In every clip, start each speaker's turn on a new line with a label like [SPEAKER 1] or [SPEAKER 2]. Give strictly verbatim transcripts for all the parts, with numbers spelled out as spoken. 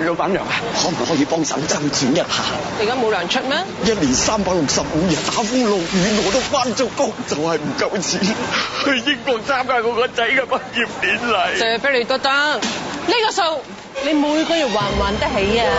[SPEAKER 1] 老闆娘啊，可唔可以幫手周轉一下？
[SPEAKER 2] 你而家冇糧出咩？
[SPEAKER 1] 一年三百六十五日打風落雨我都翻足工，就係唔夠錢去英國參加我個仔嘅畢業典禮。
[SPEAKER 2] 借俾你都得，呢個數你每個月還唔還得起啊？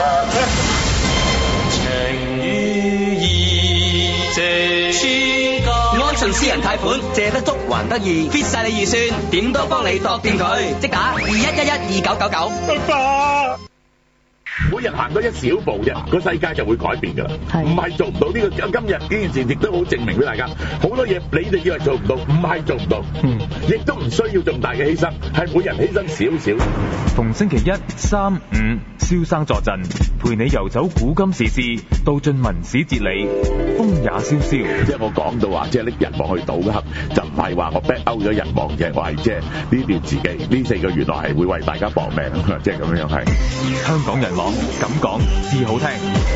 [SPEAKER 3] 情與義借千金，安順私人貸款借得足還得易 ，fit 晒你預算，點都幫你度掂佢，即打二一一一二九九九。
[SPEAKER 4] 爸爸，每日行多一小步啫，個世界就會改變㗎啦。唔係做唔到呢個，今日呢件事亦都好證明俾大家，好多嘢你哋以為做唔到，唔係做唔到，嗯，亦都唔需要咁大嘅犧牲，係每人犧牲少少。
[SPEAKER 5] 逢星期一、三、五，蕭生坐鎮，陪你遊走古今時事，道盡文史哲理，風也蕭蕭。
[SPEAKER 4] 即係我講到話，即係拎人亡去賭客，就唔係話我 back out 咗人亡嘅，我係即係呢段自己呢四個原來係會為大家搏命，即係咁樣係。
[SPEAKER 5] 香港人網咁講至好聽。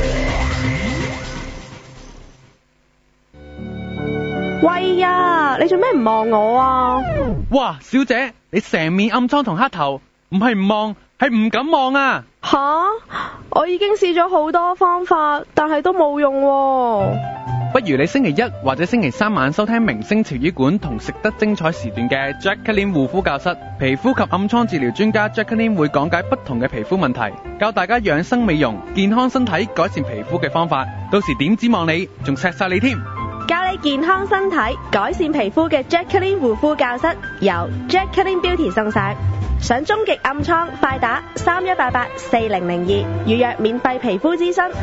[SPEAKER 6] 喂呀，你做咩唔望我啊？
[SPEAKER 7] 哇，小姐，你成面暗瘡同黑頭，唔係唔望，係唔敢望啊！
[SPEAKER 6] 吓，我已經試咗好多方法，但係都冇用喎。
[SPEAKER 7] 不如你星期一或者星期三晚收聽明星潮語館同食得精彩時段嘅 Jacqueline 護膚教室，皮膚及暗瘡治療專家 Jacqueline 會講解不同嘅皮膚問題，教大家養生美容、健康身體、改善皮膚嘅方法。到時點指望你，仲錫晒你添。
[SPEAKER 6] 教你健康身體、改善皮膚嘅 Jacqueline 護膚教室由 Jacqueline Beauty 送上。想終極暗瘡，快打三一八八四零零二預約免費皮膚諮詢。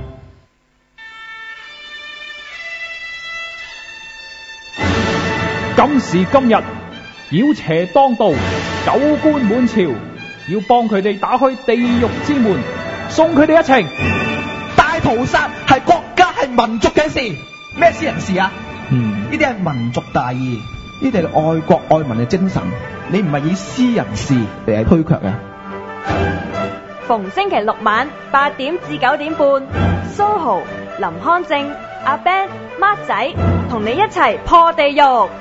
[SPEAKER 8] 今時今日，妖邪當道，狗官滿朝，要幫佢哋打開地獄之門，送佢哋一程。
[SPEAKER 9] 大屠殺係國家係民族嘅事，咩私人事啊？
[SPEAKER 8] 嗯，
[SPEAKER 9] 呢啲係民族大義，呢啲係愛國愛民嘅精神，你唔係以私人事嚟係推卻嘅。
[SPEAKER 10] 逢星期六晚八點至九點半，蘇豪、林康正、阿 Ben、孖仔同你一齊破地獄。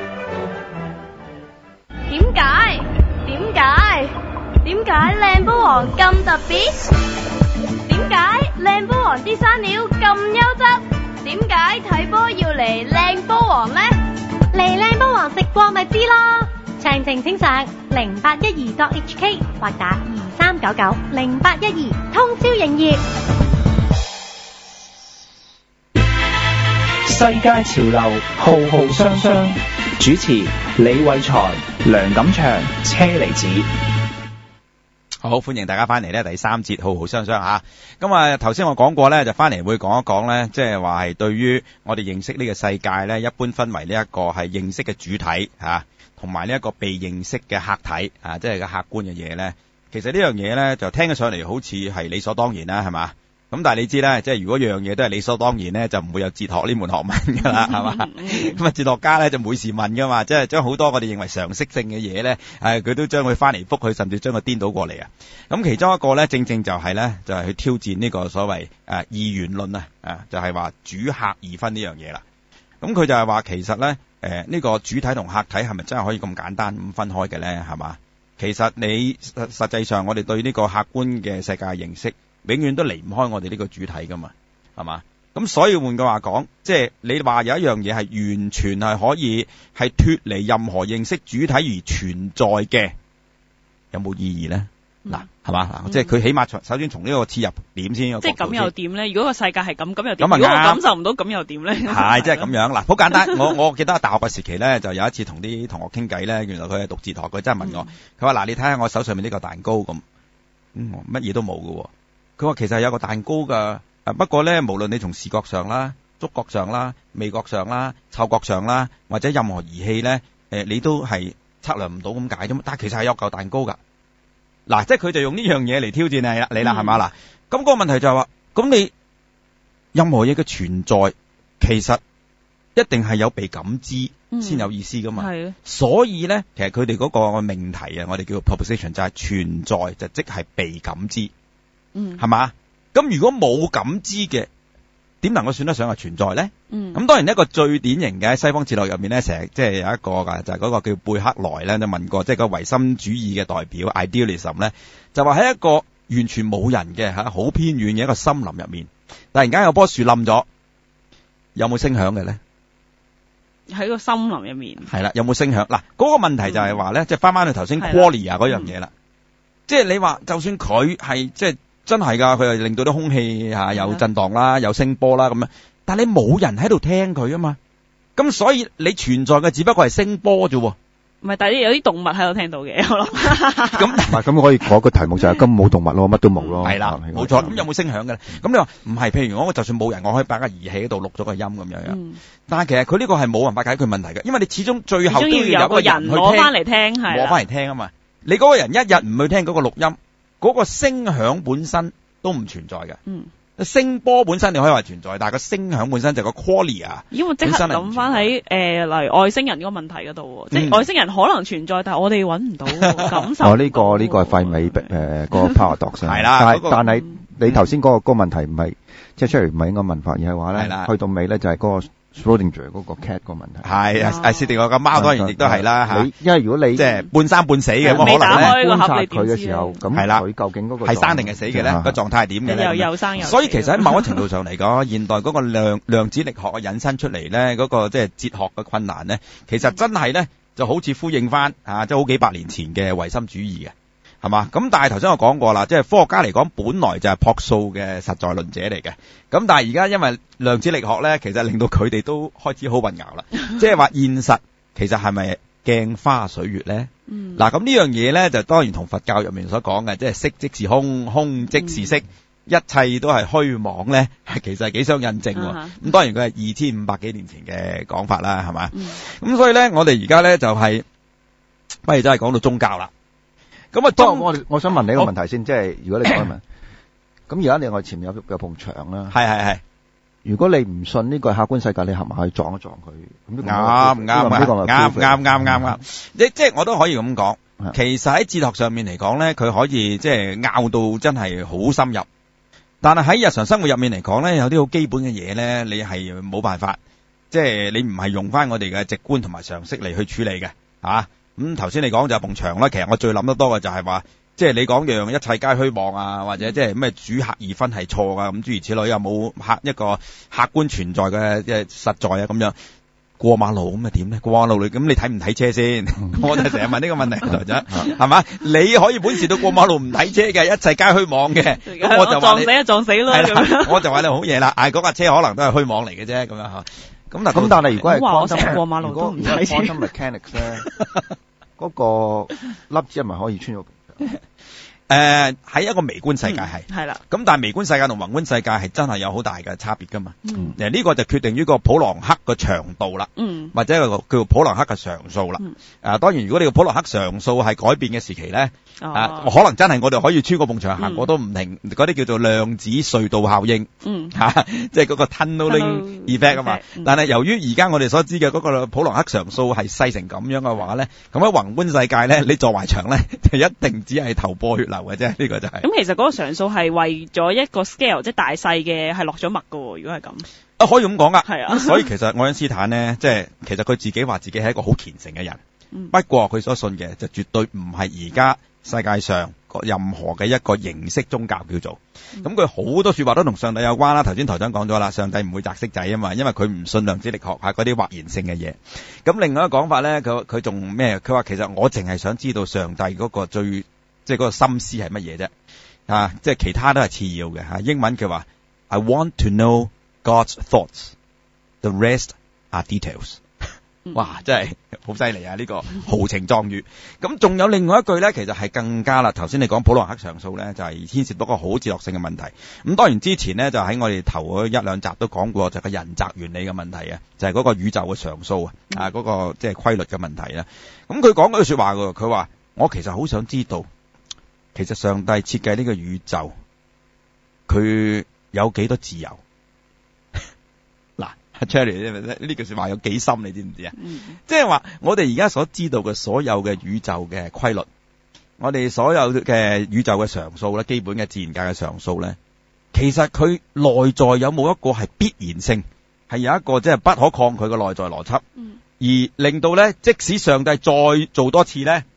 [SPEAKER 11] 點解？點解？點解靚波王咁特別？點解靚波王啲生料咁優質？點解睇波要嚟靚波王呢？嚟靚波王食過咪知咯。詳情請上零八一二 .H K 或打二三九九零八一二通宵營業。
[SPEAKER 12] 世界潮流浩浩湯湯，主持李偉才、梁錦祥、車厘子。
[SPEAKER 13] 好，歡迎大家翻嚟呢第三節浩浩湯湯吓。咁啊，頭先我講過呢，就翻嚟會講一講呢，即係話係對於我哋認識呢個世界呢，一般分為呢一個係認識嘅主體吓，同埋呢一個被認識嘅客體啊，即係個客觀嘅嘢呢。其實呢樣嘢呢，就聽得上嚟好似係理所當然啦，係嘛？咁但係你知咧，即係如果樣嘢都係理所當然咧，就唔會有哲學呢門學問噶啦，係嘛？咁啊，哲學家咧就每事問噶嘛，即係將好多我哋認為常識性嘅嘢咧，誒，佢都將佢翻嚟覆去，甚至將佢顛倒過嚟啊！咁其中一個咧，正正就係咧，就係去挑戰呢個所謂誒二元論啊，啊，就係話主客二分呢樣嘢啦。咁佢就係話其實咧，誒呢個主體同客體係咪真係可以咁簡單咁分開嘅咧？係嘛？其實你實實際上我哋對呢個客觀嘅世界認識，永遠都離唔開我哋呢個主體噶嘛，係嘛？咁所以換句話講，即係你話有一樣嘢係完全係可以係脫離任何認識主體而存在嘅，有冇意義咧？嗱、嗯，係嘛？即係佢起碼首先從呢個切入點先。
[SPEAKER 14] 即係咁又點咧？如果個世界係咁，咁又點？
[SPEAKER 13] 如果我
[SPEAKER 14] 感受唔到，咁又點咧？
[SPEAKER 13] 係即係咁樣嗱，好簡單。我我記得大學嘅時期咧，就有一次同啲同學傾偈咧，原來佢係讀哲學，佢真係問我，佢話嗱，你睇下我手上面呢個蛋糕咁，嗯，乜嘢都冇㗎喎。佢話其實係有個蛋糕噶，不過咧，無論你從視覺上啦、觸覺上啦、味覺上啦、嗅覺上啦，或者任何儀器咧，誒，你都係測量唔到咁解啫嘛。但係其實係有嚿蛋糕噶。嗱，即係佢就用呢樣嘢嚟挑戰你啦，你啦係嘛嗱。咁個問題就係話，咁你任何嘢嘅存在，其實一定係有被感知先有意思噶嘛。係、嗯。所以咧，其實佢哋嗰個命題啊，我哋叫做 proposition 就係存在，就即係被感知。嗯，係嘛？咁如果冇感知嘅，點能夠算得上係存在咧？嗯，咁當然一個最典型嘅喺西方哲學入面咧，成日即係有一個噶，就係、是、嗰個叫貝克萊咧，就問過，即係個唯心主義嘅代表 idealism 咧，就話喺一個完全冇人嘅吓，好偏遠嘅一個森林入面，突然間有棵樹冧咗，有冇聲響嘅咧？
[SPEAKER 14] 喺個森林入面。
[SPEAKER 13] 係啦，有冇聲響？嗱，嗰個問題就係話咧，即係翻翻去頭先 qualia 嗰樣嘢啦。即係你話，就算佢係即係真係㗎，佢係令到啲空氣嚇有震盪啦，有聲波啦咁樣，但係你冇人喺度聽佢啊嘛，咁所以你存在嘅只不過係聲波啫喎。
[SPEAKER 14] 唔係，但係有啲動物喺度聽到嘅，我諗。
[SPEAKER 15] 咁唔係咁可以講個題目就係根本冇動物咯，乜都冇咯。
[SPEAKER 13] 係啦，冇錯。咁有冇聲響嘅咧？咁你話唔係？譬如我就算冇人，我可以擺個儀器喺度錄咗個音咁樣樣。嗯、但係其實佢呢個係冇辦法解決問題嘅，因為你始終最後都要有個人
[SPEAKER 14] 攞翻嚟聽，係
[SPEAKER 13] 攞翻嚟聽啊嘛。你嗰個人一日唔去聽嗰個錄音，嗰、嗰個聲響本身都唔存在嘅。嗯。聲波本身你可以話存在，但係個聲響本身就係個 qualia。
[SPEAKER 14] 因為即刻諗翻喺誒，例如外星人嗰個問題嗰度，嗯、即係外星人可能存在，但係我哋揾唔到，感受。
[SPEAKER 15] 哦，呢、呢個呢、呢個係費米誒、呃嗰個 paradox。係啦，但係、嗰個、但係你頭先嗰個嗰個問題唔係即係出嚟唔係應該問法，而係話咧，去到尾咧就係嗰個。Schrodinger 嗰個 cat 個問題
[SPEAKER 13] 係啊，係設定我個貓當然亦都係啦嚇。
[SPEAKER 15] 因為如果你
[SPEAKER 13] 即係半生半死嘅，咁可能咧
[SPEAKER 15] 觀察佢嘅時候，咁
[SPEAKER 13] 係啦，
[SPEAKER 15] 佢究竟嗰個
[SPEAKER 13] 係生定係死嘅咧？個狀態係點嘅咧？
[SPEAKER 14] 又又生又死。
[SPEAKER 13] 所以其實喺某一程度上嚟講，現代嗰個量量子力學嘅引申出嚟咧，嗰個即係哲學嘅困難咧，其實真係咧就好似呼應翻啊，即係好幾百年前嘅唯心主義嘅。係嘛？咁但係頭先我講過啦，即係科學家嚟講，本來就係樸素嘅實在論者嚟嘅。咁但係而家因為量子力學咧，其實令到佢哋都開始好混淆啦。即係話現實其實係咪鏡花水月咧？嗱、嗯，咁呢樣嘢咧就當然同佛教入面所講嘅，即係色即是空，空即是色，嗯、一切都係虛妄咧，其實係幾相印證。咁、嗯、當然佢係二千五百幾年前嘅講法啦，係嘛？咁、嗯、所以咧，我哋而家咧就係、是，不如真係講到宗教啦。咁啊，當
[SPEAKER 15] 我我想問你一個問題先，即係如果你講問，咁而家你我前面有有埲牆啦，
[SPEAKER 13] 係係係。如
[SPEAKER 15] 果你唔信呢個客觀世界，你係咪可以撞一撞佢？
[SPEAKER 13] 啱啱啱啱啱啱啱，即即係我都可以咁講。其實喺哲學上面嚟講咧，佢可以即係拗到真係好深入。但係喺日常生活入面嚟講咧，有啲好基本嘅嘢咧，你係冇辦法，即係你唔係用翻我哋嘅直觀同埋常識嚟去處理嘅，啊。咁頭先你講就係埲牆啦，其實我最諗得多嘅就係話，即係你講讓一切皆虛妄啊，或者即係咩主客二分係錯啊，咁諸如此類，有冇客一個客觀存在嘅即係實在啊咁樣過馬路咁啊點咧？過馬路你咁你睇唔睇車先？我就成日問呢個問題嚟啫，係嘛？你可以本事到過馬路唔睇車嘅，一切皆虛妄嘅，咁我就話你
[SPEAKER 14] 撞死就撞死咯，
[SPEAKER 13] 我就話你好嘢啦，嗌嗰架車可能都係虛妄嚟嘅啫，咁樣嚇。咁
[SPEAKER 15] 咁但係如果係
[SPEAKER 14] 我成日過馬路都唔睇車。
[SPEAKER 15] quantum mechanics 咧，嗰個粒子係咪可以穿咗？
[SPEAKER 13] 誒，喺一個微觀世界係
[SPEAKER 14] 係啦。
[SPEAKER 13] 咁但係微觀世界同宏觀世界係真係有好大嘅差別噶嘛？嗯。誒，呢個就決定於個普朗克嘅長度啦。嗯。或者一個叫做普朗克嘅常數啦。嗯。誒，當然如果你個普朗克常數係改變嘅時期咧，啊，可能真係我哋可以穿過埲牆行過都唔停，嗰啲叫做量子隧道效應。嗯。嚇，即係嗰個 tunneling effect 啊嘛。但係由於而家我哋所知嘅嗰個普朗克常數係細成咁樣嘅話咧，咁喺宏觀世界咧，你撞埋牆咧，就一定只係頭破血流嘅啫，呢個就係。
[SPEAKER 14] 咁其實嗰個常數係為咗一個 scale，即係大細嘅係落咗墨㗎喎。如果係咁，
[SPEAKER 13] 啊可以咁講噶。
[SPEAKER 14] 係啊。
[SPEAKER 13] 所以其實愛因斯坦咧，即係其實佢自己話自己係一個好虔誠嘅人。嗯。不過佢所信嘅就絕對唔係而家世界上任何嘅一個形式宗教叫做。咁佢好多說話都同上帝有關啦。頭先台長講咗啦，上帝唔會擲色仔啊嘛，因為佢唔信量子力學係嗰啲或然性嘅嘢。咁另外一個講法咧，佢佢仲咩？佢話其實我淨係想知道上帝嗰個最即係嗰個心思係乜嘢啫。啊，即係其他都係次要嘅吓。英文佢話 I want to know God's thoughts. The rest are details. 哇，真係好犀利啊！呢、這個豪情壯語。咁仲有另外一句咧，其實係更加啦。頭先你講普朗克常數咧，就係、是、牽涉到個好哲學性嘅問題。咁當然之前咧，就喺我哋頭嗰一兩集都講過，就係個人擇原理嘅問題啊，就係、是、嗰個宇宙嘅常數啊，啊嗰個即係規律嘅問題啦。咁佢講嗰句說話㗎，佢話我其實好想知道，其實上帝設計呢個宇宙，佢有幾多自由？Cherry 呢句說話有幾深，你知唔知啊？嗯、即係話我哋而家所知道嘅所有嘅宇宙嘅規律，我哋所有嘅宇宙嘅常數咧，基本嘅自然界嘅常數咧，其實佢內在有冇一個係必然性，係有一個即係不可抗拒嘅內在邏輯，嗯、而令到咧，即使上帝再做多次咧，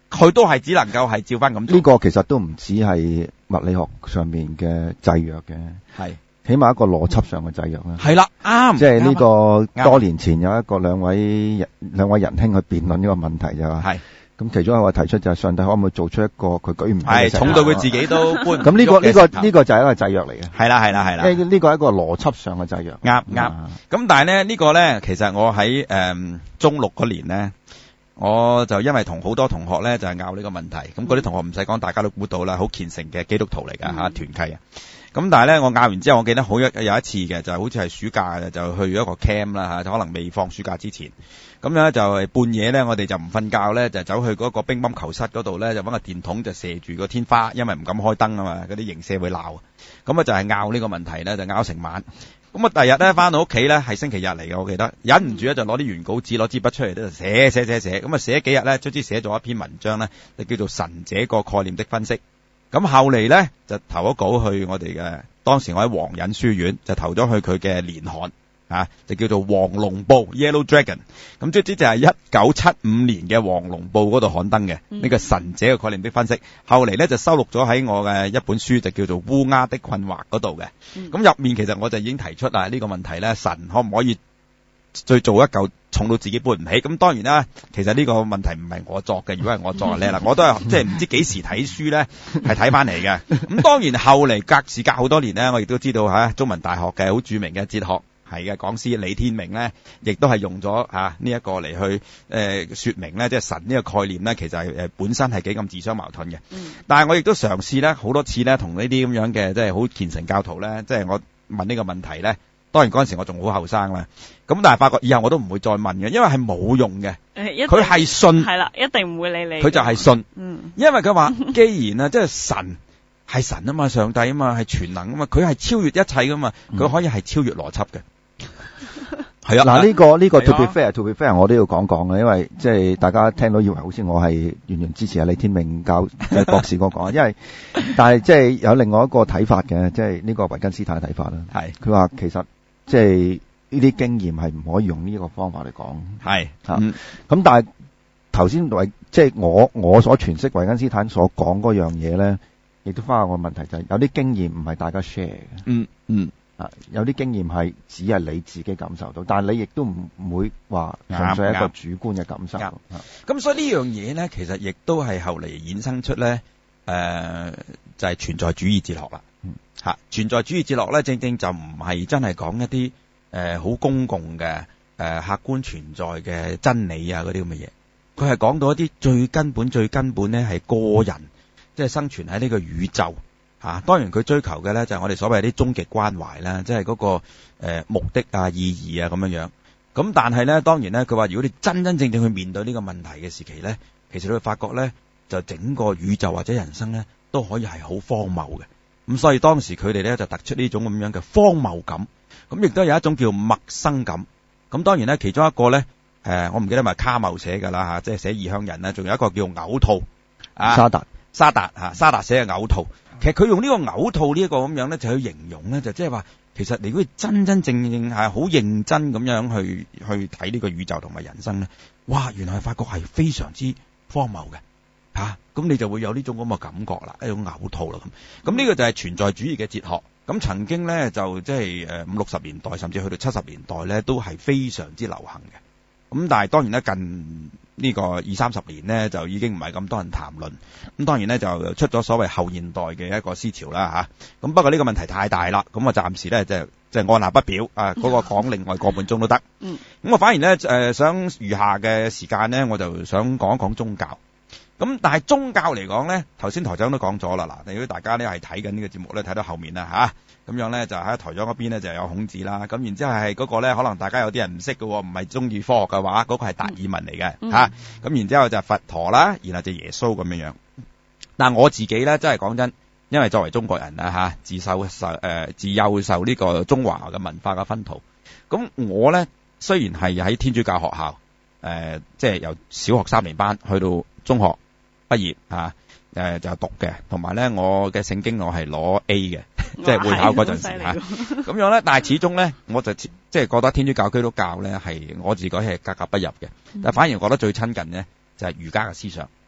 [SPEAKER 13] 佢都係只能夠係照翻咁做。
[SPEAKER 15] 呢個其實都唔止係物理學上面嘅制約嘅，
[SPEAKER 13] 係
[SPEAKER 15] 起碼一個邏輯上嘅制約啦。
[SPEAKER 13] 係啦，啱。
[SPEAKER 15] 即係呢個多年前有一個兩位兩位仁兄去辯論呢個問題就係話。咁其中一個提出就係上帝可唔可以做出一個佢舉唔起嘅石頭，
[SPEAKER 13] 係重到佢自己都搬唔喐嘅石頭。
[SPEAKER 15] 咁呢個呢個呢個就係一個制約嚟嘅。
[SPEAKER 13] 係啦係啦係啦。
[SPEAKER 15] 呢呢個係一個邏輯上嘅制約。
[SPEAKER 13] 啱啱。咁但係咧呢個咧，其實我喺誒中六嗰年咧，我就因為同好多同學咧就係拗呢個問題。咁嗰啲同學唔使講，大家都估到啦，好虔誠嘅基督徒嚟㗎嚇，團契啊。咁但係咧，我拗完之後，我記得好有有一次嘅，就係好似係暑假嘅，就去一個 camp 啦嚇，就可能未放暑假之前。咁樣就係半夜咧，我哋就唔瞓覺咧，就走去嗰個乒乓球室嗰度咧，就揾個電筒就射住個天花，因為唔敢開燈啊嘛，嗰啲營舍會鬧。咁啊就係拗呢個問題咧，就拗成晚。咁啊第日咧翻到屋企咧係星期日嚟嘅，我記得忍唔住咧就攞啲原稿紙攞支筆出嚟咧就寫寫寫寫，咁啊寫幾日咧，卒之寫咗一篇文章咧，就叫做《神這個概念的分析》。咁後嚟咧就投咗稿去我哋嘅，當時我喺黃隱書院就投咗去佢嘅年刊。啊，就叫做《黃龍報》Yellow Dragon， 咁即係就係一九七五年嘅《黃龍報》嗰度刊登嘅呢、嗯、個神者嘅概念的分析。後嚟咧就收錄咗喺我嘅一本書，就叫做《烏鴉的困惑》嗰度嘅。咁、嗯、入面其實我就已經提出啦呢個問題咧，神可唔可以再做一嚿重到自己搬唔起？咁當然啦，其實呢個問題唔係我作嘅，如果係我作咧啦，我都係即係唔知幾時睇書咧，係睇翻嚟嘅。咁當然後嚟隔時隔好多年咧，我亦都知道嚇中文大學嘅好著名嘅哲學係嘅講師李天命咧，亦都係用咗嚇呢一個嚟去誒、呃、說明咧，即係神呢個概念咧，其實係誒本身係幾咁自相矛盾嘅。嗯。但係我亦都嘗試咧好多次咧，同呢啲咁樣嘅即係好虔誠教徒咧，即係我問呢個問題咧。當然嗰陣時我仲好後生啦，咁但係發覺以後我都唔會再問嘅，因為係冇用嘅。佢係信
[SPEAKER 14] 係啦，一定唔會理你。
[SPEAKER 13] 佢就係信。
[SPEAKER 14] 嗯。因
[SPEAKER 13] 為佢話，既然啊，即係神係神啊嘛，上帝啊嘛，係全能啊嘛，佢係超越一切噶嘛，佢可以係超越邏輯嘅。係啊，
[SPEAKER 15] 嗱呢個呢個 to be fair，to be fair，我都要講講嘅，因為即係大家聽到以為好似我係完全支持阿李天命教嘅博士嗰講，因為但係即係有另外一個睇法嘅，即係呢個維根斯坦嘅睇法啦。係，佢話其實即係呢啲經驗係唔可以用呢個方法嚟講。係，嚇，咁但係頭先維即係我我所詮釋維根斯坦所講嗰樣嘢咧，亦都翻下個問題就係有啲經驗唔係大家 share 嘅。嗯嗯。啊，有啲經驗係只係你自己感受到，但係你亦都唔唔會話純粹係一個主觀嘅感受。
[SPEAKER 13] 咁所以呢樣嘢咧，其實亦都係後嚟衍生出咧，誒、呃、就係、是、存在主義哲學啦。嚇、嗯，存在主義哲學咧，正正就唔係真係講一啲誒好公共嘅誒、呃、客觀存在嘅真理啊嗰啲咁嘅嘢，佢係講到一啲最根本、最根本咧係個人，即、就、係、是、生存喺呢個宇宙。嚇、啊，當然佢追求嘅咧就係我哋所謂啲終極關懷啦，即係嗰個、呃、目的啊、意義啊咁樣樣。咁但係咧，當然咧，佢話如果你真真正正去面對呢個問題嘅時期咧，其實你會發覺咧，就整個宇宙或者人生咧都可以係好荒謬嘅。咁所以當時佢哋咧就突出呢種咁樣嘅荒謬感。咁亦都有一種叫陌生感。咁當然咧，其中一個咧、呃、我唔記得係咪卡繆寫㗎啦嚇，即係寫異鄉人啦，仲有一個叫嘔吐啊，
[SPEAKER 15] 沙達
[SPEAKER 13] 沙達嚇，沙達寫嘅嘔吐。其實佢用呢個嘔吐呢一個咁樣咧，就去形容咧，就即係話，其實你如果真真正正係好認真咁樣去去睇呢個宇宙同埋人生咧，哇！原來發覺係非常之荒謬嘅嚇，咁、啊、你就會有呢種咁嘅感覺啦，一種嘔吐啦咁。咁呢個就係存在主義嘅哲學。咁曾經咧就即係誒五六十年代，甚至去到七十年代咧，都係非常之流行嘅。咁但係當然咧，近呢個二三十年呢，就已經唔係咁多人談論。咁當然咧就出咗所謂後現代嘅一個思潮啦嚇。咁不過呢個問題太大啦，咁啊暫時咧就即係按捺不表啊。嗰、那個講另外個半鐘都得。嗯。咁我反而咧誒、呃、想餘下嘅時間咧，我就想講一講宗教。咁但係宗教嚟講咧，頭先台長都講咗啦。嗱，如果大家咧係睇緊呢個節目咧，睇到後面啦嚇，咁樣咧就喺台長嗰邊咧就有孔子啦。咁然之後係嗰個咧，可能大家有啲人唔識嘅，唔係中意科學嘅話，嗰、那個係達爾文嚟嘅嚇。咁、嗯啊、然之後就佛陀啦，然後就耶穌咁樣樣。但我自己咧，真係講真，因為作為中國人啦嚇，自受受誒、呃、自幼受呢個中華嘅文化嘅薰陶。咁我咧雖然係喺天主教學校，誒、呃、即係由小學三年班去到中學畢業嚇，誒、啊、就讀嘅，同埋咧我嘅聖經我係攞 A 嘅，即係會考嗰陣時嚇。咁樣咧，但係始終咧，我就即係覺得天主教基督教咧係我自己係格格不入嘅，但係反而覺得最親近咧就係儒家嘅思想。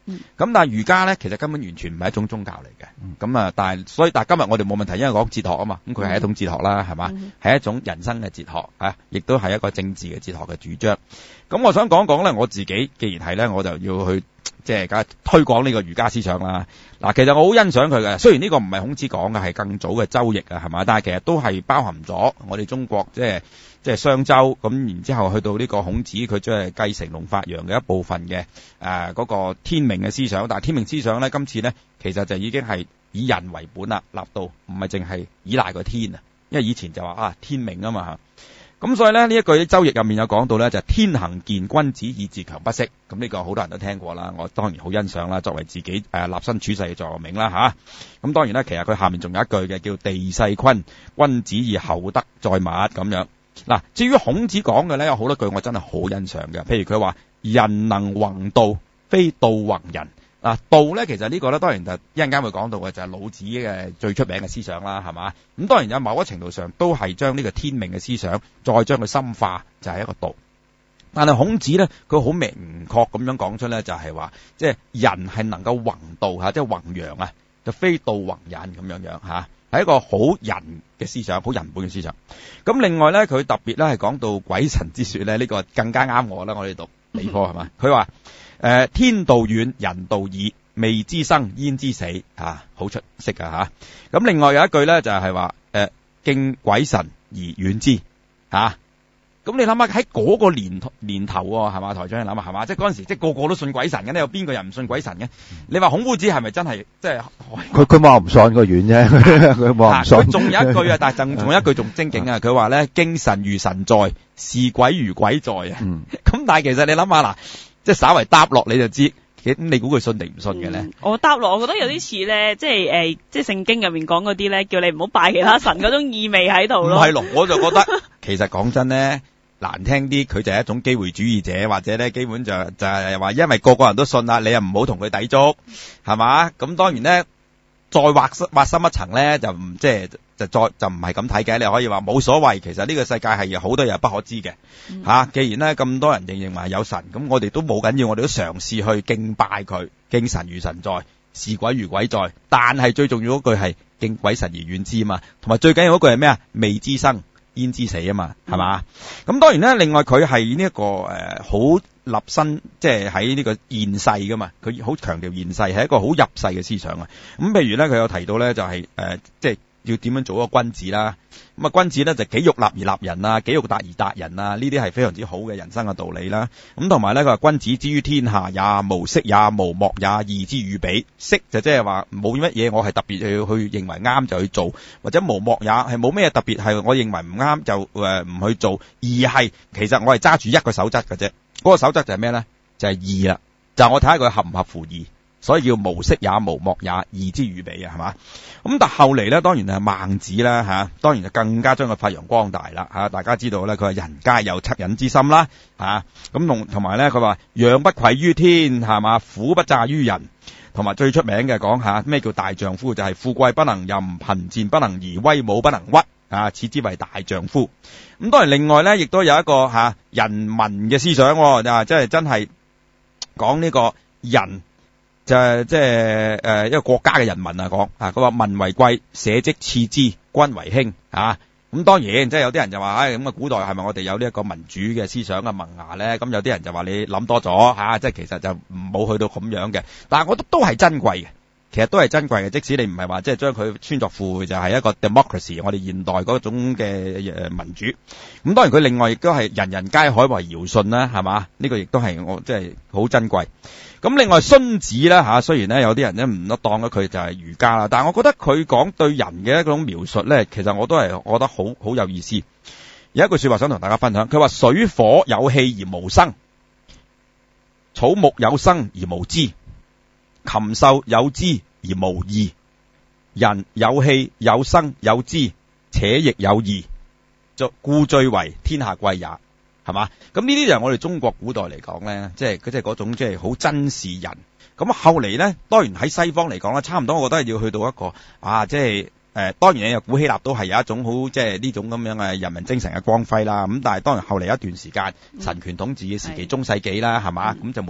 [SPEAKER 13] 咁、嗯、但係儒家咧，其實根本完全唔係一種宗教嚟嘅。咁、嗯、啊，但係所以但係今日我哋冇問題，因為講哲學啊嘛，咁佢係一種哲學啦，係嘛，係一種人生嘅哲學啊，亦都係一個政治嘅哲學嘅主張。咁我想講講咧，我自己既然係咧，我就要去即係梗係推廣呢個儒家思想啦。嗱，其實我好欣賞佢嘅，雖然呢個唔係孔子講嘅，係更早嘅周易啊，係嘛，但係其實都係包含咗我哋中國即係即係商周咁，然之後去到呢個孔子，佢即係繼承龍發揚嘅一部分嘅誒嗰個天命嘅思想。但係天命思想咧，今次咧其實就已經係以人為本啦，立到唔係淨係依賴個天啊，因為以前就話啊天命啊嘛。咁所以咧呢一句周易入面有講到咧，就係天行健，君子以自強不息。咁呢個好多人都聽過啦，我當然好欣賞啦，作為自己誒、呃、立身處世嘅座右銘啦吓。咁當然啦，其實佢下面仲有一句嘅叫地勢坤，君子以厚德載物咁樣。嗱，至於孔子講嘅咧，有好多句我真係好欣賞嘅，譬如佢話人能弘道，非道弘人。嗱，道咧其實呢個咧當然就一陣間會講到嘅，就係老子嘅最出名嘅思想啦，係嘛？咁當然有某一程度上都係將呢個天命嘅思想再將佢深化，就係一個道。但係孔子咧，佢好明確咁樣講出咧，就係話即係人係能夠弘道吓，即係弘揚啊，就非道弘人咁樣樣吓，係一個好人嘅思想，好人本嘅思想。咁另外咧，佢特別咧係講到鬼神之說咧，呢個更加啱我啦，我哋讀理科係嘛？佢話。誒、呃，天道遠，人道異，未知生，焉知死？吓、啊，好出色噶吓。咁、啊、另外有一句咧，就係話，誒，敬鬼神而遠之。吓、啊，咁你諗下喺嗰個年年頭喎，係嘛？台長你諗下係嘛？即係嗰陣時，即係個個都信鬼神嘅，你有邊個人唔信鬼神嘅？你話孔夫子係咪真係即係？
[SPEAKER 15] 佢佢冇話唔信個遠啫，佢冇話唔信。
[SPEAKER 13] 佢仲有一句啊，但係仲仲有一句仲精警啊！佢話咧，敬神如神在，視鬼如鬼在啊。咁、嗯、但係其實你諗下嗱。即係稍為答落你就知，咁你估佢信定唔信嘅咧、嗯？
[SPEAKER 14] 我答落，我覺得有啲似咧，即係誒、呃，即係聖經入面講嗰啲咧，叫你唔好拜其他神嗰種意味喺度咯。唔係咯，我就覺得其實講真咧，難聽啲，佢就係一種機會主義者，或者咧基本就就係話，因為個個人都信啦，你又唔好同佢抵觸，係嘛？咁當然咧，再挖挖深一層咧，就唔即係。就再就唔係咁睇嘅，你可以話冇所謂。其實呢個世界係有好多嘢不可知嘅、嗯啊、既然咧咁多人認認為有神，咁我哋都冇緊要，我哋都嘗試去敬拜佢，敬神如神在，視鬼如鬼在。但係最重要嗰句係敬鬼神而遠之啊嘛，同埋最緊要嗰句係咩啊？未知生焉知死啊嘛，係、嗯、嘛？咁當然咧，另外佢係呢一個誒好、呃、立身，即係喺呢個現世噶嘛，佢好強調現世係一個好入世嘅思想啊。咁譬如咧，佢有提到咧就係、是、誒、呃、即係。要點樣做一個君子啦？咁啊，君子咧就己欲立而立人啊，己欲達而達人啊，呢啲係非常之好嘅人生嘅道理啦。咁同埋咧，佢話君子之於天下也，無色也，無莫也，義之與比。色就即係話冇乜嘢，我係特別去去認為啱就去做，或者無莫也係冇咩特別係我認為唔啱就誒唔、呃、去做，而係其實我係揸住一個守則嘅啫。嗰、那個守則就係咩咧？就係義啦。就係我睇下佢合唔合乎義。所以叫無色也，無莫也，義之與比啊，係嘛？咁但後嚟咧，當然係孟子啦吓，當然就更加將佢發揚光大啦吓。大家知道咧，佢係人皆有惻隱之心啦吓。咁同同埋咧，佢話仰不愧於天，係嘛？俯不詐於人。同埋最出名嘅講下咩叫大丈夫，就係、是、富貴不能淫，貧賤不能移，威武不能屈啊，此之為大丈夫。咁當然另外咧，亦都有一個吓、啊、人民嘅思想啊，即係真係講呢個人。就係即係誒一個國家嘅人民啊講啊，佢話民為貴，社稷次之，君為輕啊。咁當然即係有啲人就話，唉咁啊，古代係咪我哋有呢一個民主嘅思想嘅萌芽咧？咁有啲人就話你諗多咗吓，即係其實就冇去到咁樣嘅。但係我覺得都係珍貴嘅，其實都係珍貴嘅。即使你唔係話即係將佢穿作附會，就係一個 democracy，我哋現代嗰種嘅誒民主。咁當然佢另外亦都係人人皆可為堯舜啦，係嘛？呢個亦都係我即係好珍貴。咁另外荀子咧吓，雖然咧有啲人咧唔得當咗佢就係儒家啦，但係我覺得佢講對人嘅一種描述咧，其實我都係我覺得好好有意思。有一句說話想同大家分享，佢話水火有氣而無生，草木有生而無知，禽獸有知而無義，人有氣有生有知，且亦有義，故最為天下貴也。係嘛？咁呢啲就係我哋中國古代嚟講咧，即係佢即係嗰種即係好珍視人。咁後嚟咧，當然喺西方嚟講咧，差唔多，我覺得係要去到一個啊，即係誒，當然你古希臘都係有一種好即係呢種咁樣嘅人民精神嘅光輝啦。咁但係當然後嚟一段時間，神權統治嘅時期，中世紀啦，係嘛？咁就沒落。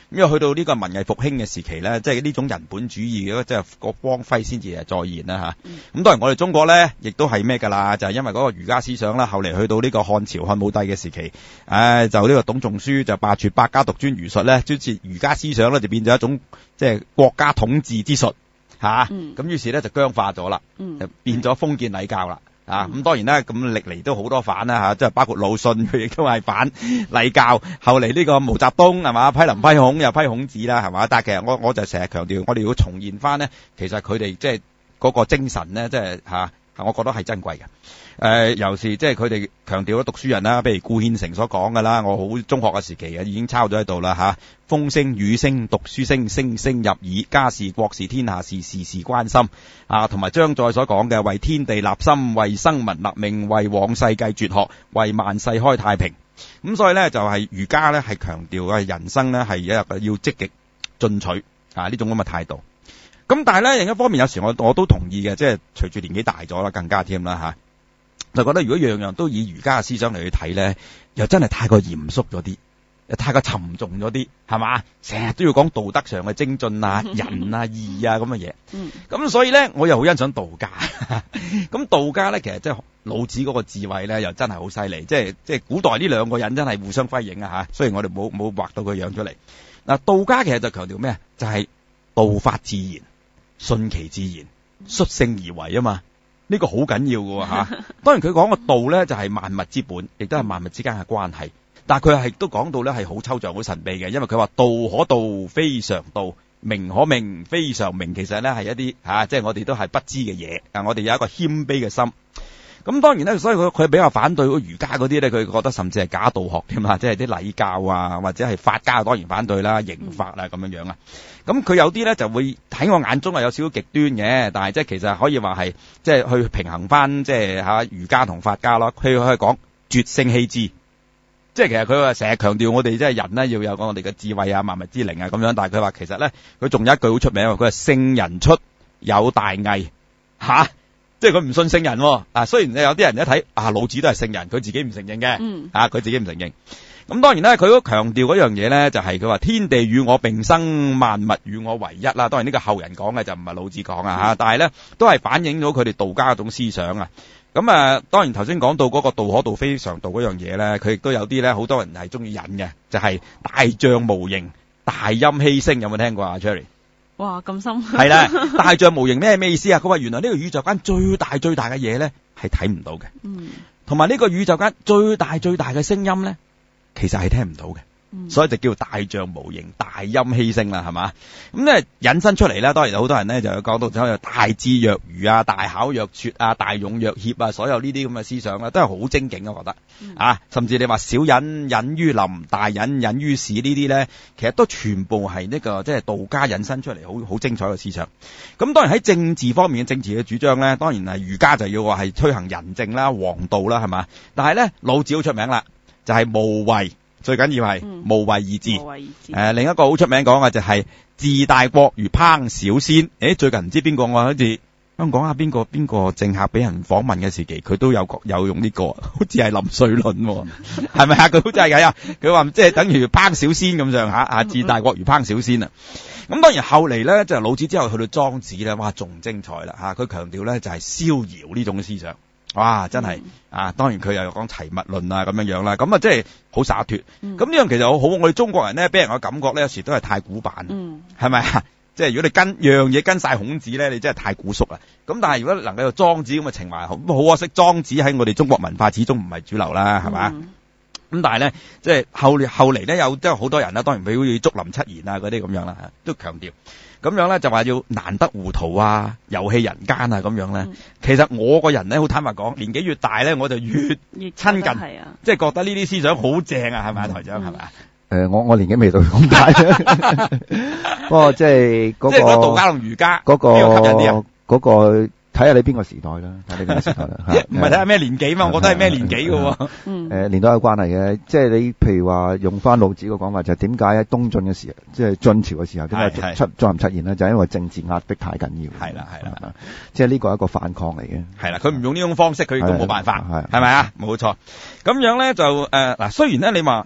[SPEAKER 13] 因為去到呢個文藝復興嘅時期咧，即係呢種人本主義嘅即係個光輝先至係再現啦嚇。咁、嗯、當然我哋中國咧，亦都係咩㗎啦？就係、是、因為嗰個儒家思想啦，後嚟去到呢個漢朝漢武帝嘅時期，誒、呃、就呢個董仲舒就罷黜百家獨尊儒術咧，即係儒家思想咧就變咗一種即係國家統治之術嚇。咁、嗯、於是咧就僵化咗啦，就變咗封建禮教啦。啊，咁當然啦，咁歷嚟都好多反啦嚇，即係包括魯迅佢亦都係反禮教，後嚟呢個毛澤東係嘛，批林批孔又批孔子啦係嘛，但係其實我我就成日強調，我哋要重現翻咧，其實佢哋即係嗰個精神咧，即係嚇，我覺得係珍貴嘅。誒，尤其是即係佢哋強調咗讀書人啦，譬如顧憲成所講㗎啦，我好中學嘅時期嘅已經抄咗喺度啦嚇。風聲雨聲讀書聲，聲聲入耳，家事國事天下事，事事關心啊。同埋張載所講嘅為天地立心，為生民立命，為往世繼絕學，為萬世開太平。咁所以咧就係儒家咧係強調嘅人生咧係一個要積極進取啊呢種咁嘅態度。咁但係咧另一方面有時我我都同意嘅，即係隨住年紀大咗啦，更加添啦嚇。就覺得如果樣樣都以儒家嘅思想嚟去睇咧，又真係太過嚴肅咗啲，又太過沉重咗啲，係嘛？成日都要講道德上嘅精進啊、仁啊、義啊咁嘅嘢。咁所以咧，我又好欣賞道家。咁道家咧，其實即係老子嗰個智慧咧，又真係好犀利。即係即係古代呢兩個人真係互相輝映啊嚇。雖然我哋冇冇畫到佢樣出嚟。嗱，道家其實就強調咩？就係、是、道法自然，順其自然，率性而為啊嘛。呢、這個好緊要㗎吓，當然佢講個道咧就係萬物之本，亦都係萬物之間嘅關係。但係佢係都講到咧係好抽象、好神秘嘅，因為佢話道可道非常道，名可名非常名。其實咧係一啲吓、啊，即係我哋都係不知嘅嘢。啊，我哋有一個謙卑嘅心。咁當然咧，所以佢佢比較反對儒家嗰啲咧，佢覺得甚至係假道學添啊，即係啲禮教啊，或者係法家當然反對啦，刑法啊咁樣樣啦。咁佢有啲咧就會喺我眼中係有少少極端嘅，但係即係其實可以話係即係去平衡翻即係嚇儒家同法家咯。佢可以講絕聖棄智，即係其實佢話成日強調我哋即係人咧要有我哋嘅智慧啊、萬物之靈啊咁樣，但係佢話其實咧佢仲有一句好出名，佢話聖人出有大偽嚇。即係佢唔信聖人喎，啊雖然有啲人一睇啊老子都係聖人，佢自己唔承認嘅，嗯、啊佢自己唔承認。咁當然咧，佢都強調嗰樣嘢咧，就係佢話天地與我並生，萬物與我為一啦。當然呢個後人講嘅就唔係老子講啊嚇，但係咧都係反映咗佢哋道家嗰種思想啊。咁啊，當然頭先講到嗰個道可道非常道嗰樣嘢咧，佢亦都有啲咧好多人係中意引嘅，就係、是、大象無形，大音希聲，有冇聽過啊 Cherry？
[SPEAKER 14] 哇，咁深
[SPEAKER 13] 係啦，大象無形咩咩意思啊？佢話原來呢個宇宙間最大最大嘅嘢咧係睇唔到嘅，嗯，同埋呢個宇宙間最大最大嘅聲音咧，其實係聽唔到嘅。嗯、所以就叫大象無形，大音希聲啦，係嘛？咁咧引申出嚟咧，當然有好多人咧就講到有大智若愚啊、大巧若拙啊、大勇若怯啊，所有呢啲咁嘅思想咧，都係好精警啊，我覺得、嗯、啊，甚至你話小隱隱於林，大隱隱於市呢啲咧，其實都全部係呢、這個即係、就是、道家引申出嚟，好好精彩嘅思想。咁當然喺政治方面嘅政治嘅主張咧，當然係儒家就要話係推行仁政啦、王道啦，係嘛？但係咧老子好出名啦，就係、是、無為。最緊要係無為而治，誒、呃，另一個好出名講嘅就係治大國如烹小鮮。誒，最近唔知邊個我好似香港啊，邊個邊個政客俾人訪問嘅時期，佢都有有用呢、這個，好似係林瑞麟，係咪啊？佢好似係啊，佢話即係等於烹小鮮咁上下啊，治大國如烹小鮮啊。咁當然後嚟咧，就係老子之後去到莊子咧，哇，仲精彩啦吓！佢強調咧就係逍遙呢種思想。哇！真係、嗯、啊，當然佢又講齊物論啊咁樣樣啦，咁啊即係好灑脫。咁、嗯、呢樣其實好好，我哋中國人咧，俾人嘅感覺咧，有時都係太古板，係咪啊？即係如果你跟樣嘢跟晒孔子咧，你真係太古縮啦。咁但係如果能夠有莊子咁嘅情懷，好可惜，莊子喺我哋中國文化始終唔係主流啦，係嘛？咁、嗯、但係咧，即係後後嚟咧，有即係好多人啦，當然譬如好似竹林七賢啊嗰啲咁樣啦，都強調。咁樣咧就話要難得糊塗啊，遊戲人間啊咁樣咧、嗯。其實我個人咧好坦白講，年紀越大咧，我就越親近，係啊，即係覺得呢啲思想好正啊，係咪啊，台長係咪啊？誒，
[SPEAKER 15] 我我年紀未到咁大，不過即係嗰個，即係
[SPEAKER 13] 講道家同儒家
[SPEAKER 15] 嗰個
[SPEAKER 13] 吸引啲啊，
[SPEAKER 15] 嗰個。睇下你邊個時代啦，睇你邊個時代啦，
[SPEAKER 13] 唔係睇下咩年紀嘛，我覺得係咩年紀嘅喎。
[SPEAKER 15] 嗯，誒年代有關係嘅，即係你譬如話用翻老子嘅講法，就係點解喺東晉嘅時候，即係晉朝嘅時候，點解出再唔出現呢？就係因為政治壓迫太緊要。
[SPEAKER 13] 係啦，係啦，
[SPEAKER 15] 即係呢個係一個反抗嚟嘅。
[SPEAKER 13] 係啦，佢唔用呢種方式，佢亦都冇辦法，係係咪啊？冇錯。咁樣咧就誒嗱、呃，雖然咧你話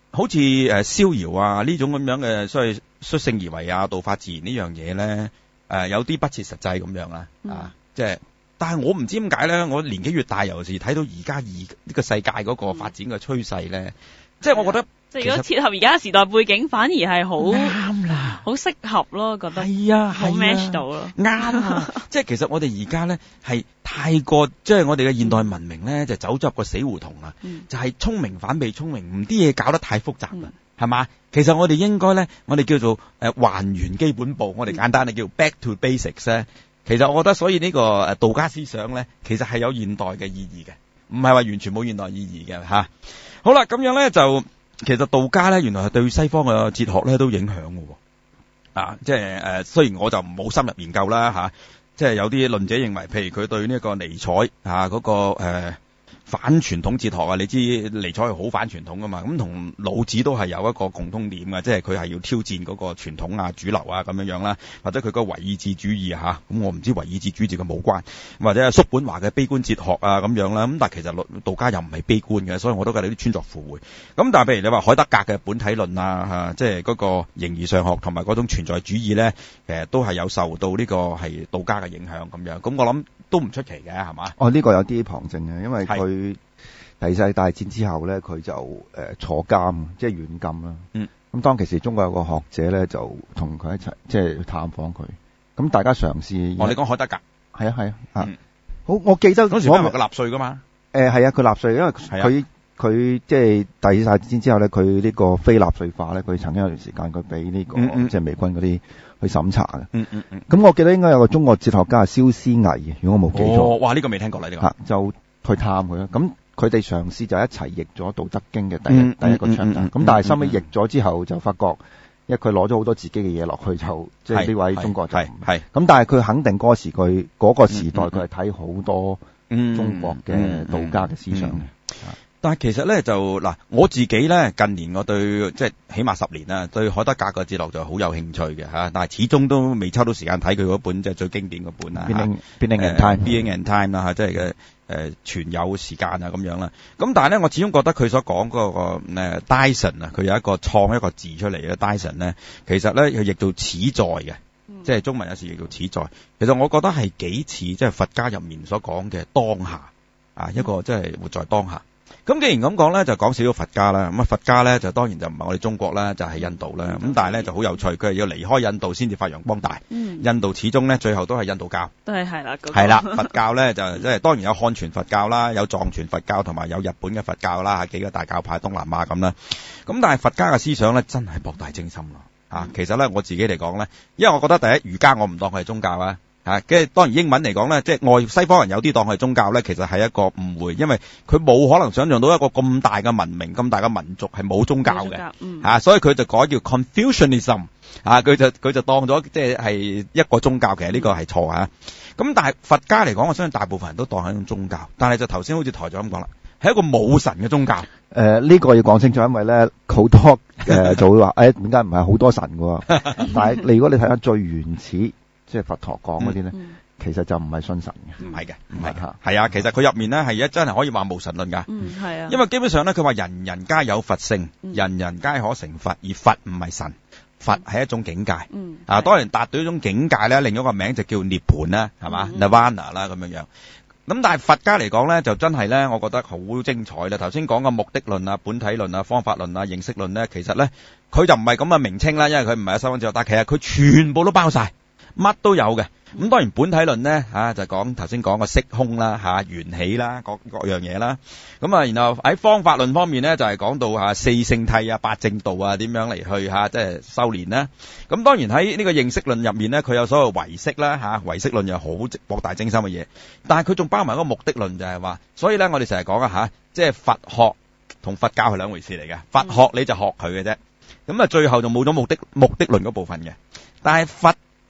[SPEAKER 13] 好似誒逍遙啊呢種咁樣嘅，所謂率性而為啊，道法自然呢樣嘢咧，誒有啲不切實際咁樣啦，啊，即係。但係我唔知點解咧，我年紀越大，尤其是睇到而家而呢個世界嗰個發展嘅趨勢咧，即係我覺得，
[SPEAKER 14] 即係如果切合而家嘅時代背景，反而係好
[SPEAKER 13] 啱啦，
[SPEAKER 14] 好適合咯，覺得
[SPEAKER 13] 係啊，
[SPEAKER 14] 好 match 到咯，
[SPEAKER 13] 啱啊！即係其實我哋而家咧係太過，即係我哋嘅現代文明咧就走咗入個死胡同啦，
[SPEAKER 14] 嗯、
[SPEAKER 13] 就係聰明反被聰明，唔啲嘢搞得太複雜啦，係、嗯、嘛？其實我哋應該咧，我哋叫做誒還原基本步，我哋簡單嘅叫 back to basics 咧。其實我覺得，所以呢個誒道家思想咧，其實係有現代嘅意義嘅，唔係話完全冇現代意義嘅吓。好啦，咁樣咧就其實道家咧，原來係對西方嘅哲學咧都影響嘅，啊，即係誒，雖然我就冇深入研究啦吓，即係有啲論者認為，譬如佢對呢個尼采啊嗰個誒反傳統哲學啊，你知尼采係好反傳統噶嘛，咁同老子都係有一個共通點嘅，即係佢係要挑戰嗰個傳統啊、主流啊咁樣樣啦，或者佢個唯意志主義吓，咁我唔知唯意志主義嘅冇關，或者係叔本華嘅悲觀哲學啊咁樣啦，咁但係其實道家又唔係悲觀嘅，所以我都覺得啲穿鑿附會。咁但係譬如你話海德格嘅本體論啊，吓，即係嗰個形而上學同埋嗰種存在主義咧，其實都係有受到呢個係道家嘅影響咁樣，咁我諗都唔出奇嘅，係嘛？
[SPEAKER 15] 哦，呢、這個有啲旁證嘅，因為佢第二次大戰之後咧，佢就誒、呃、坐監，即係軟禁啦。嗯。咁當其時，中國有個學者咧，就同佢一齊即係去探訪佢。咁大家嘗試。
[SPEAKER 13] 哦，你講海德格？
[SPEAKER 15] 係啊，係啊。嗯。好，我記得
[SPEAKER 13] 嗰時係咪佢納粹噶嘛？
[SPEAKER 15] 誒係啊，佢納粹，因為佢佢即係第二次大戰之後咧，佢呢個非納粹化咧，佢曾經有段時間佢俾呢個、嗯嗯、即係美軍嗰啲去審查嘅。嗯嗯嗯。咁我記得應該有個中國哲學家係蕭思危，如果我冇記錯。
[SPEAKER 13] 哦，哇！呢、這個未聽過啦，呢、這個。
[SPEAKER 15] 就去探佢啦。咁佢哋嘗試就一齊譯咗《道德經》嘅第一、嗯、第一個章。咁、嗯嗯、但係收尾譯咗之後，就發覺，因為佢攞咗好多自己嘅嘢落去，就即係呢位中國就係。咁但係佢肯定嗰個時佢嗰、那個時代佢係睇好多中國嘅道家嘅思想嘅。
[SPEAKER 13] 但係其實咧就嗱，我自己咧近年我對即係起碼十年啦，對海德格嘅哲學就好有興趣嘅嚇，但係始終都未抽到時間睇佢嗰本即係最經典嗰本啦。
[SPEAKER 15] Being and Time，Being
[SPEAKER 13] and Time 啦嚇，即係嘅誒存有時間啊咁樣啦。咁但係咧，我始終覺得佢所講嗰個誒 Dyson 啊，佢有一個創一個字出嚟嘅 Dyson 咧，其實咧佢譯做此在嘅，嗯、即係中文有時譯做此在。其實我覺得係幾似即係佛家入面所講嘅當下啊，一個即係活在當下。咁既然咁講咧，就講少咗佛家啦。咁啊，佛家咧就當然就唔係我哋中國啦，就係、是、印度啦。咁、嗯、但係咧就好有趣，佢係要離開印度先至發揚光大。嗯、印度始終咧最後都係印度教。
[SPEAKER 14] 都係係啦。
[SPEAKER 13] 係啦，佛教咧就即係當然有漢傳佛教啦，有藏傳佛教同埋有日本嘅佛教啦，幾個大教派東南亞咁啦。咁但係佛家嘅思想咧真係博大精深咯。啊、嗯，其實咧我自己嚟講咧，因為我覺得第一儒家我唔當佢係宗教啊。啊，跟住當然英文嚟講咧，即係外西方人有啲當佢係宗教咧，其實係一個誤會，因為佢冇可能想象到一個咁大嘅文明、咁大嘅民族係冇宗教嘅，嗯，啊，所以佢就改叫 Confucianism， 啊，佢就佢就當咗即係係一個宗教，其實呢個係錯啊。咁但係佛家嚟講，我相信大部分人都當係一種宗教，但係就頭先好似台長咁講啦，係一個冇神嘅宗教。誒、
[SPEAKER 15] 呃，呢、這個要講清楚，因為咧好多誒、呃、就會話，誒點解唔係好多神嘅？但係你如果你睇下最原始。即係佛陀講嗰啲咧，其實就唔係信神嘅，
[SPEAKER 13] 唔係嘅，唔係嘅，係啊，其實佢入面咧係一真係可以話無神論㗎，
[SPEAKER 14] 嗯，係啊，
[SPEAKER 13] 因為基本上咧佢話人人皆有佛性，嗯、人人皆可成佛，而佛唔係神，佛係一種境界，嗯，啊，當然達到一種境界咧，另一個名就叫涅槃啦，係嘛 Nirvana 啦咁樣樣。咁但係佛家嚟講咧，就真係咧，我覺得好精彩啦。頭先講嘅目的論啊、本體論啊、方法論啊、認識論咧，其實咧佢就唔係咁嘅名稱啦，因為佢唔係有西方哲學，但係其實佢全部都包晒。乜都有嘅，咁當然本體論咧嚇就講頭先講個色空啦嚇緣起啦各各樣嘢啦，咁啊然後喺方法論方面咧就係講到嚇四聖諦啊八正道啊點樣嚟去嚇即係修練啦，咁當然喺呢個認識論入面咧佢有所謂唯識啦嚇唯識論又好博大精深嘅嘢，但係佢仲包埋一個目的論就係話，所以咧我哋成日講啊嚇即係佛學同佛教係兩回事嚟嘅，佛學你就學佢嘅啫，咁啊最後就冇咗目的目的論嗰部分嘅，但係佛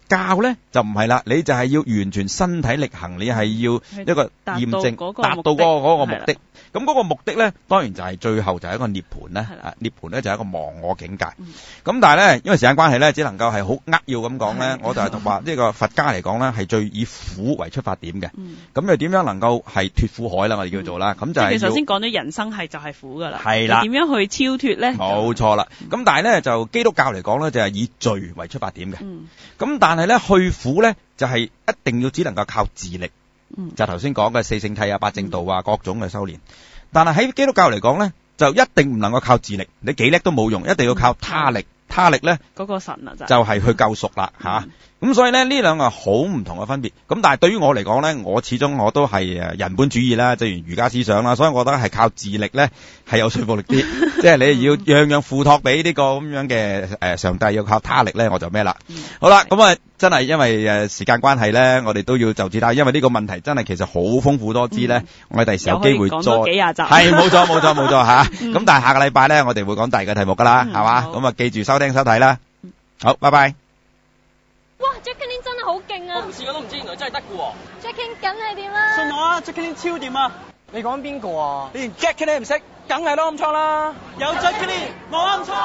[SPEAKER 13] 教咧就唔係啦，你就係要完全身體力行，你係要一個驗證，達到嗰個嗰個目的。咁嗰個目的咧，當然就係最後就係一個涅槃咧。涅槃咧就係一個忘我境界。咁、嗯、但係咧，因為時間關係咧，只能夠係好扼要咁講咧，我就係話呢個佛家嚟講咧，係最以苦為出發點嘅。咁又點樣能夠係脫苦海啦？我哋叫做啦。咁、嗯、就係。你首先講咗人生係就係苦噶啦。係啦。點樣去超脫咧？冇錯啦。咁但係咧，就基督教嚟講咧，就係以罪為出發點嘅。咁、嗯、但係咧，去苦咧就係一定要只能夠靠自力。嗯、就頭先講嘅四聖諦啊、八正道啊、各種嘅修煉，但係喺基督教嚟講咧，就一定唔能夠靠自力，你幾叻都冇用，一定要靠他力。他力咧，嗰、那個神啊就就係、是、去救贖啦吓。咁、嗯啊、所以咧呢兩個好唔同嘅分別。咁但係對於我嚟講咧，我始終我都係誒人本主義啦，正如儒家思想啦，所以我覺得係靠自力咧係有說服力啲。即係你要樣樣付託俾呢個咁樣嘅誒上帝，要靠他力咧，我就咩啦、嗯。好啦，咁啊真係因為誒時間關係咧，我哋都要就此打，因為呢個問題真係其實好豐富多姿咧、嗯。我哋第時有機會再係冇錯冇錯冇錯吓。咁、嗯、但係下個禮拜咧，我哋會講第二個題目噶啦，係、嗯、嘛？咁啊記住收聽收睇啦。好，拜拜。
[SPEAKER 11] 哇 ，Jacqueline 真係好勁啊！
[SPEAKER 16] 我唔試過都唔知，原來真係得嘅喎。
[SPEAKER 11] Jacqueline 梗係掂啦。
[SPEAKER 16] 信我啊 ，Jacqueline 超掂啊！你講邊個啊？你連 Jacqueline 唔識，梗係攞暗瘡啦。有 Jacqueline 冇暗瘡。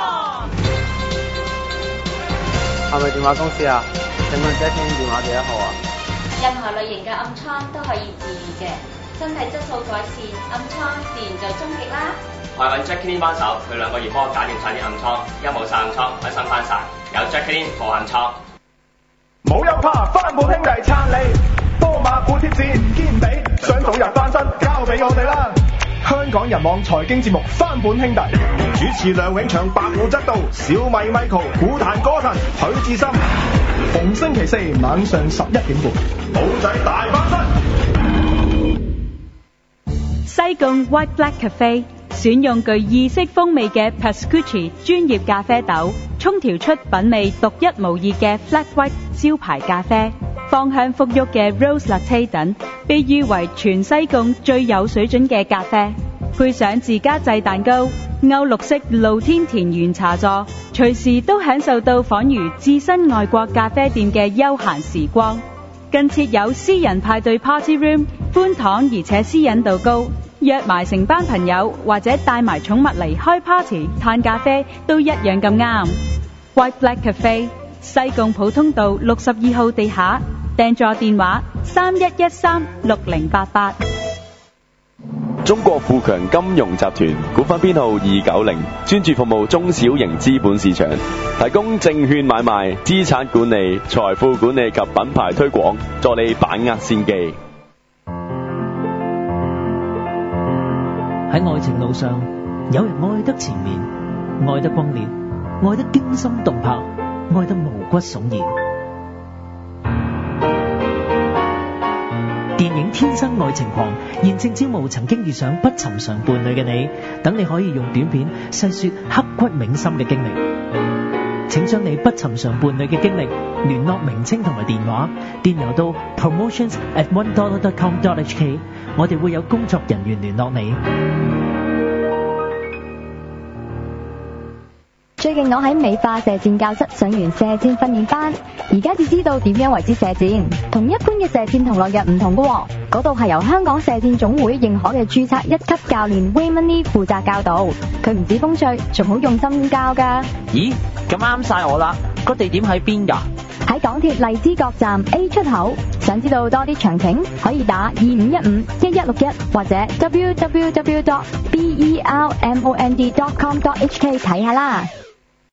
[SPEAKER 17] 係咪電話公司啊？請問 Jacqueline 電話幾多號啊？
[SPEAKER 18] 任何類型嘅暗瘡都可以治癒嘅，身體質素改善，暗瘡自然就終極啦。
[SPEAKER 19] 我係揾 Jacqueline 幫手，佢兩個月幫我搞掂晒啲暗瘡，一冇晒暗瘡，開心翻晒。有 Jacqueline 破暗瘡，
[SPEAKER 20] 冇有怕，翻本兄弟撐你，波馬股貼戰堅比，想早日翻身，交俾我哋啦！香港人網財經節目翻本兄弟，主持梁永祥、白虎則道、小米 Michael、股壇歌神許志深，逢星期四晚上十一點半，老仔大翻身。
[SPEAKER 21] 西貢 White Black Cafe 選用具意式風味嘅 Pascucci 專業咖啡豆，沖調出品味獨一無二嘅 Flat White 招牌咖啡，芳香馥郁嘅 Rose Latte 等，被譽為全西貢最有水準嘅咖啡。配上自家製蛋糕、歐陸式露天田園茶座，隨時都享受到仿如置身外國咖啡店嘅悠閒時光。更設有私人派對 Party Room， 寬敞而且私隱度高。約埋成班朋友或者帶埋寵物嚟開 party 嘆咖啡都一樣咁啱。White Black Cafe 西貢普通道六十二號地下，訂座電話三一一三六零八八。
[SPEAKER 22] 中國富強金融集團股份編號二九零，專注服務中小型資本市場，提供證券買賣、資產管理、財富管理及品牌推廣，助你把握先機。
[SPEAKER 23] 喺愛情路上，有人愛得纏綿，愛得轟烈，愛得驚心動魄，愛得毛骨悚然。電影《天生愛情狂》現正招募曾經遇上不尋常伴侶嘅你，等你可以用短片細說刻骨銘心嘅經歷。請將你不尋常伴侶嘅經歷、聯絡名稱同埋電話電郵到 promotions at one dollar dot com dot h k， 我哋會有工作人員聯絡你。
[SPEAKER 24] 最近我喺美化射箭教室上完射箭訓練班，而家至知道點樣為之射箭，同一般嘅射箭同落日唔同㗎。嗰度係由香港射箭總會認可嘅註冊一級教練 Raymond Lee 負責教導，佢唔止風趣，仲好用心教㗎。
[SPEAKER 23] 咦，咁啱晒我啦！個地點喺邊㗎？
[SPEAKER 24] 喺港鐵荔枝角站 A 出口。想知道多啲詳情，可以打二五一五一一六一或者 w w w dot b e r m o n d dot com dot h k 睇下啦。